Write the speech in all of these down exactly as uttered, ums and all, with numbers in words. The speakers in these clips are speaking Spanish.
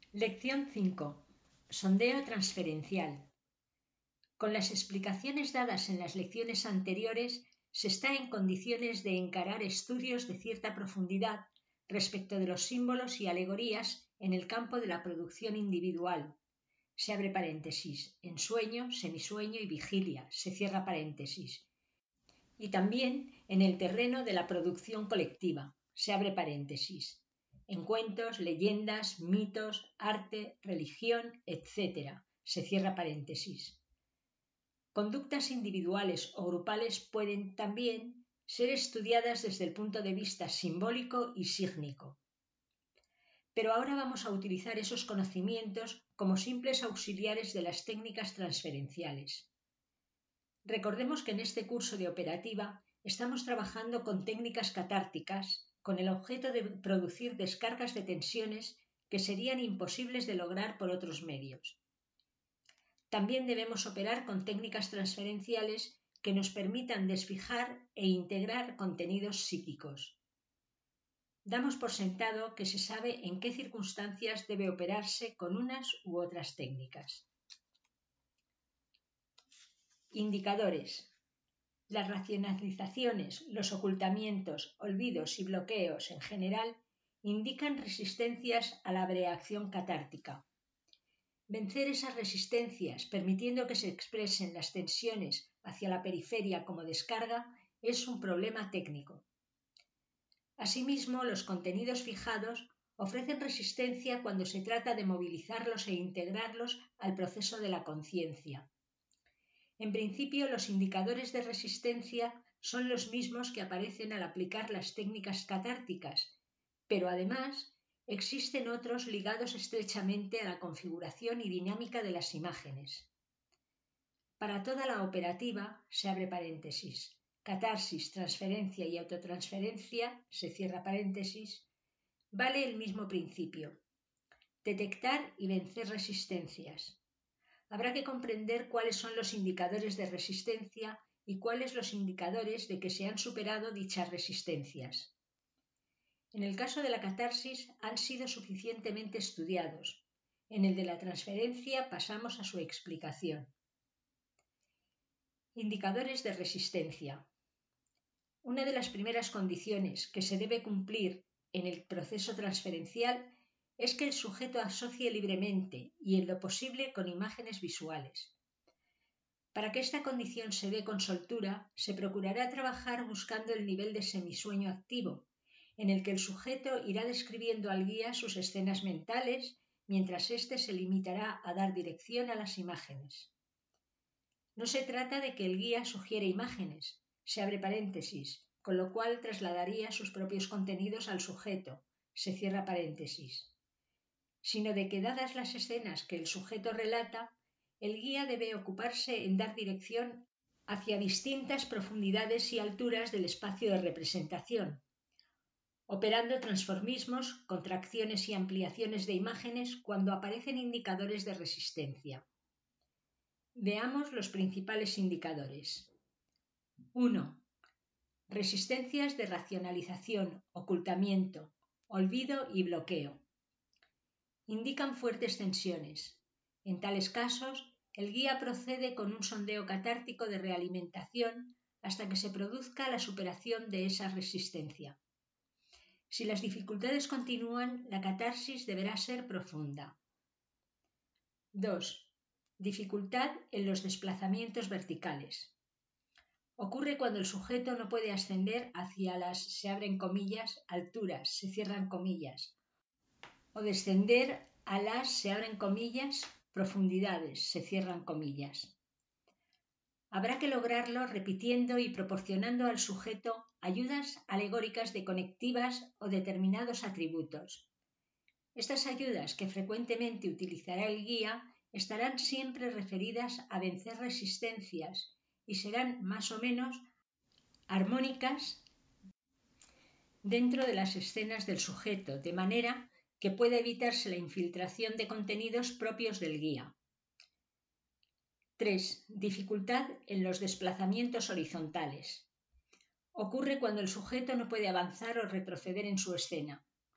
Lección cinco. Sondeo transferencial. Con las explicaciones dadas en las lecciones anteriores, se está en condiciones de encarar estudios de cierta profundidad respecto de los símbolos y alegorías en el campo de la producción individual. Se abre paréntesis, ensueño, semisueño y vigilia, se cierra paréntesis. Y también en el terreno de la producción colectiva, se abre paréntesis. En cuentos, leyendas, mitos, arte, religión, etcétera. Se cierra paréntesis. Conductas individuales o grupales pueden también ser estudiadas desde el punto de vista simbólico y sígnico. Pero ahora vamos a utilizar esos conocimientos como simples auxiliares de las técnicas transferenciales. Recordemos que en este curso de operativa estamos trabajando con técnicas catárticas con el objeto de producir descargas de tensiones que serían imposibles de lograr por otros medios. También debemos operar con técnicas transferenciales que nos permitan desfijar e integrar contenidos psíquicos. Damos por sentado que se sabe en qué circunstancias debe operarse con unas u otras técnicas. Indicadores. Las racionalizaciones, los ocultamientos, olvidos y bloqueos en general indican resistencias a la reacción catártica. Vencer esas resistencias, permitiendo que se expresen las tensiones hacia la periferia como descarga, es un problema técnico. Asimismo, los contenidos fijados ofrecen resistencia cuando se trata de movilizarlos e integrarlos al proceso de la conciencia. En principio, los indicadores de resistencia son los mismos que aparecen al aplicar las técnicas catárticas, pero además existen otros ligados estrechamente a la configuración y dinámica de las imágenes. Para toda la operativa, se abre paréntesis, catarsis, transferencia y autotransferencia, se cierra paréntesis, vale el mismo principio, detectar y vencer resistencias. Habrá que comprender cuáles son los indicadores de resistencia y cuáles los indicadores de que se han superado dichas resistencias. En el caso de la catarsis han sido suficientemente estudiados. En el de la transferencia pasamos a su explicación. Indicadores de resistencia. Una de las primeras condiciones que se debe cumplir en el proceso transferencial es que el sujeto asocie libremente y en lo posible con imágenes visuales. Para que esta condición se dé con soltura, se procurará trabajar buscando el nivel de semisueño activo, en el que el sujeto irá describiendo al guía sus escenas mentales, mientras éste se limitará a dar dirección a las imágenes. No se trata de que el guía sugiere imágenes, se abre paréntesis, con lo cual trasladaría sus propios contenidos al sujeto, se cierra paréntesis, sino de que, dadas las escenas que el sujeto relata, el guía debe ocuparse en dar dirección hacia distintas profundidades y alturas del espacio de representación, operando transformismos, contracciones y ampliaciones de imágenes cuando aparecen indicadores de resistencia. Veamos los principales indicadores. uno. Resistencias de racionalización, ocultamiento, olvido y bloqueo. Indican fuertes tensiones. En tales casos, el guía procede con un sondeo catártico de realimentación hasta que se produzca la superación de esa resistencia. Si las dificultades continúan, la catarsis deberá ser profunda. dos. Dificultad en los desplazamientos verticales. Ocurre cuando el sujeto no puede ascender hacia las, se abren comillas, alturas, se cierran comillas, o descender a las, se abren comillas, profundidades, se cierran comillas. Habrá que lograrlo repitiendo y proporcionando al sujeto ayudas alegóricas de conectivas o determinados atributos. Estas ayudas que frecuentemente utilizará el guía estarán siempre referidas a vencer resistencias y serán más o menos armónicas dentro de las escenas del sujeto, de manera que pueda evitarse la infiltración de contenidos propios del guía. tres. Dificultad en los desplazamientos horizontales. Ocurre cuando el sujeto no puede avanzar o retroceder en su escena.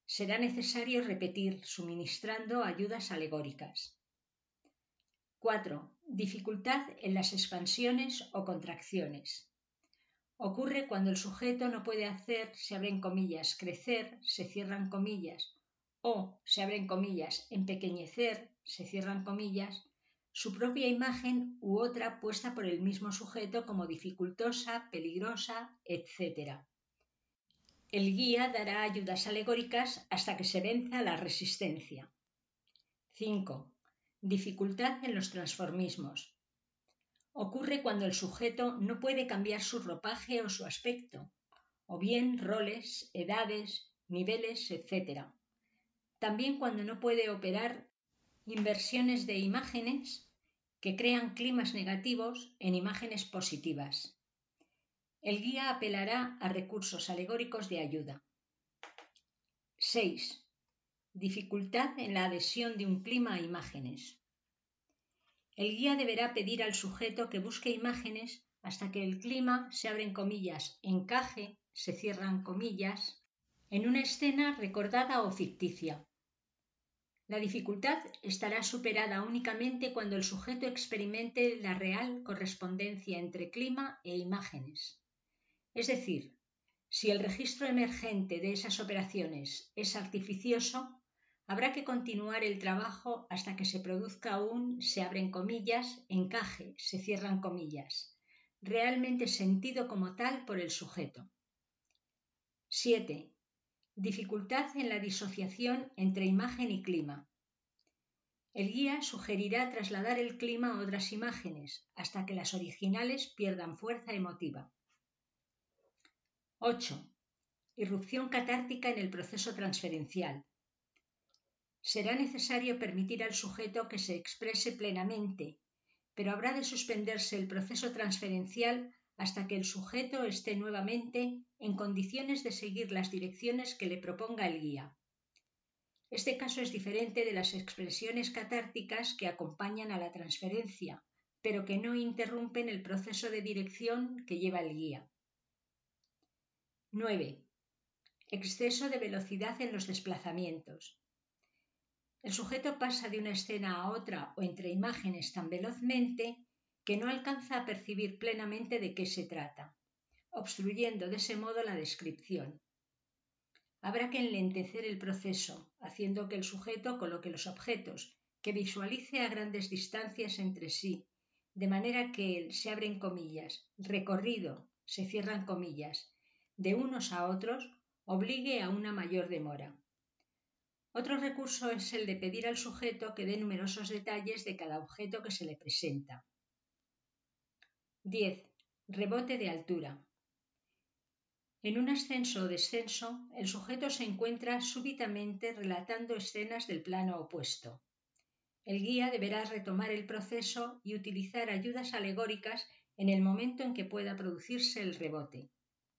será necesario repetir, suministrando ayudas alegóricas. cuatro. Dificultad en las expansiones o contracciones. Ocurre cuando el sujeto no puede hacer, se abren comillas, crecer, se cierran comillas, o, se abren comillas, empequeñecer, se cierran comillas, su propia imagen u otra puesta por el mismo sujeto como dificultosa, peligrosa, etcétera. El guía dará ayudas alegóricas hasta que se venza la resistencia. cinco. Dificultad en los transformismos. Ocurre cuando el sujeto no puede cambiar su ropaje o su aspecto, o bien roles, edades, niveles, etcétera. También cuando no puede operar inversiones de imágenes que crean climas negativos en imágenes positivas. El guía apelará a recursos alegóricos de ayuda. seis. Dificultad en la adhesión de un clima a imágenes. El guía deberá pedir al sujeto que busque imágenes hasta que el clima, se abren comillas, encaje, se cierran comillas, en una escena recordada o ficticia. La dificultad estará superada únicamente cuando el sujeto experimente la real correspondencia entre clima e imágenes. Es decir, si el registro emergente de esas operaciones es artificioso, habrá que continuar el trabajo hasta que se produzca un, se abren comillas, encaje, se cierran comillas, realmente sentido como tal por el sujeto. siete. Dificultad en la disociación entre imagen y clima. El guía sugerirá trasladar el clima a otras imágenes hasta que las originales pierdan fuerza emotiva. ocho. Irrupción catártica en el proceso transferencial. Será necesario permitir al sujeto que se exprese plenamente, pero habrá de suspenderse el proceso transferencial hasta que el sujeto esté nuevamente en condiciones de seguir las direcciones que le proponga el guía. Este caso es diferente de las expresiones catárticas que acompañan a la transferencia, pero que no interrumpen el proceso de dirección que lleva el guía. nueve. Exceso de velocidad en los desplazamientos. El sujeto pasa de una escena a otra o entre imágenes tan velozmente que no alcanza a percibir plenamente de qué se trata, obstruyendo de ese modo la descripción. Habrá que enlentecer el proceso, haciendo que el sujeto coloque los objetos, que visualice a grandes distancias entre sí, de manera que el, se abren comillas, recorrido, se cierran comillas, de unos a otros, obligue a una mayor demora. Otro recurso es el de pedir al sujeto que dé numerosos detalles de cada objeto que se le presenta. diez. Rebote de altura. En un ascenso o descenso, el sujeto se encuentra súbitamente relatando escenas del plano opuesto. El guía deberá retomar el proceso y utilizar ayudas alegóricas en el momento en que pueda producirse el rebote.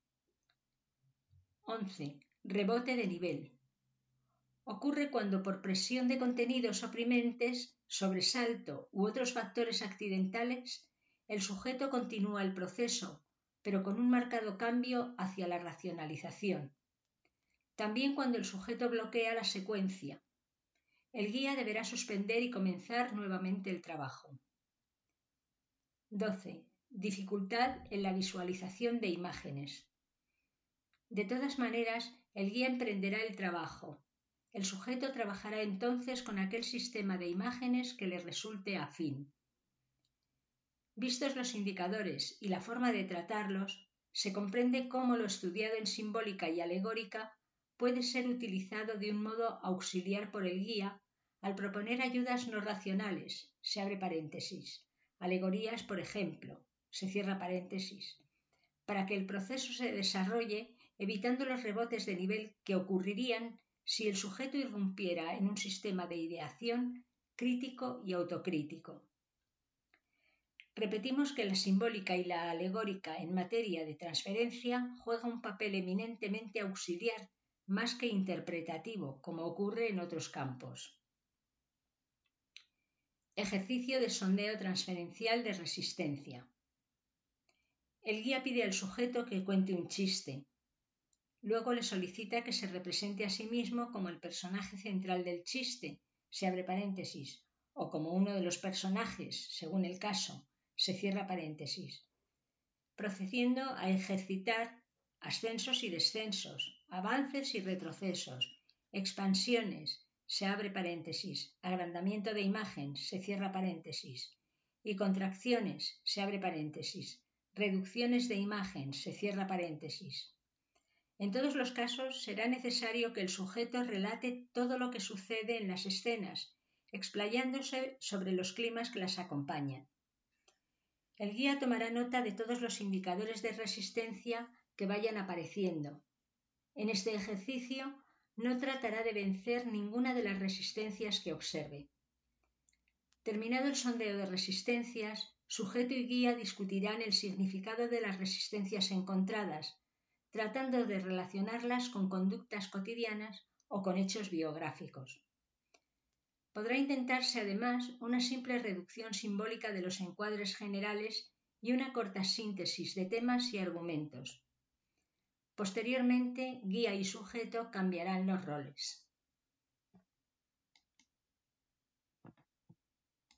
once. Rebote de nivel. Ocurre cuando por presión de contenidos oprimentes, sobresalto u otros factores accidentales, el sujeto continúa el proceso, pero con un marcado cambio hacia la racionalización. También cuando el sujeto bloquea la secuencia. El guía deberá suspender y comenzar nuevamente el trabajo. doce. Dificultad en la visualización de imágenes. De todas maneras, el guía emprenderá el trabajo. El sujeto trabajará entonces con aquel sistema de imágenes que le resulte afín. Vistos los indicadores y la forma de tratarlos, se comprende cómo lo estudiado en simbólica y alegórica puede ser utilizado de un modo auxiliar por el guía al proponer ayudas no racionales, se abre paréntesis, alegorías, por ejemplo, se cierra paréntesis, para que el proceso se desarrolle evitando los rebotes de nivel que ocurrirían si el sujeto irrumpiera en un sistema de ideación crítico y autocrítico. Repetimos que la simbólica y la alegórica en materia de transferencia juega un papel eminentemente auxiliar más que interpretativo, como ocurre en otros campos. Ejercicio de sondeo transferencial de resistencia. El guía pide al sujeto que cuente un chiste. Luego le solicita que se represente a sí mismo como el personaje central del chiste, se abre paréntesis, o como uno de los personajes, según el caso, se cierra paréntesis, procediendo a ejercitar ascensos y descensos, avances y retrocesos, expansiones, se abre paréntesis, agrandamiento de imagen, se cierra paréntesis, y contracciones, se abre paréntesis, reducciones de imagen, se cierra paréntesis. En todos los casos será necesario que el sujeto relate todo lo que sucede en las escenas, explayándose sobre los climas que las acompañan. El guía tomará nota de todos los indicadores de resistencia que vayan apareciendo. En este ejercicio no tratará de vencer ninguna de las resistencias que observe. Terminado el sondeo de resistencias, sujeto y guía discutirán el significado de las resistencias encontradas, tratando de relacionarlas con conductas cotidianas o con hechos biográficos. Podrá intentarse además una simple reducción simbólica de los encuadres generales y una corta síntesis de temas y argumentos. Posteriormente, guía y sujeto cambiarán los roles.